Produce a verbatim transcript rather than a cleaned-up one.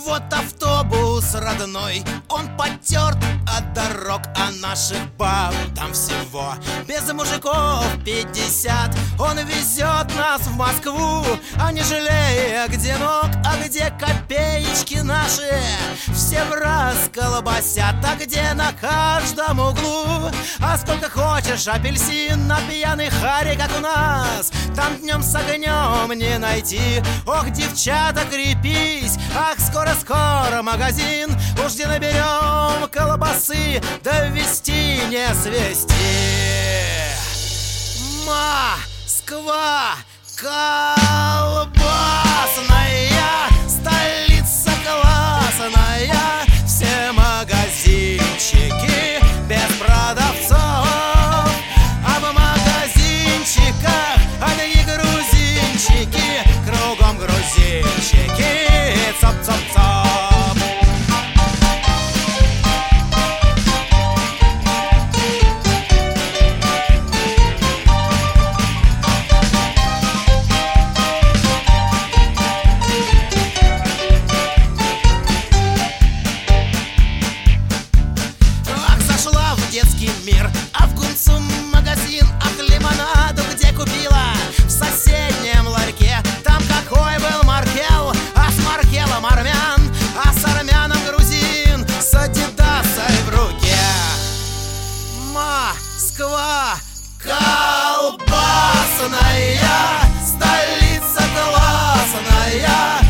Вот автобус родной, он потерт от дорог, а наших баб там всего без мужиков пятьдесят. Он везет нас в Москву, а не жалея где ног, а где копеечки наши все в раз колбасят. А где на каждом углу, а сколько хочешь апельсин на пьяный харе, как у нас, там днем с огнем не найти. Ох, девчата, крепись, ах, скоро-скоро магазин, уж где наберем колбасы, да вести не свести. Москва колбасная, столица классная, все магазинчики без продавцов, а в магазинчиках одни грузинчики, кругом грузинчики, цоп-цоп-цоп. Детский мир, а в Гунцу магазин, ах, лимонаду где купила в соседнем ларьке. Там какой был Маркел, а с Маркелом армян, а с армяном грузин с адидасой в руке. Москва колбасная, столица классная,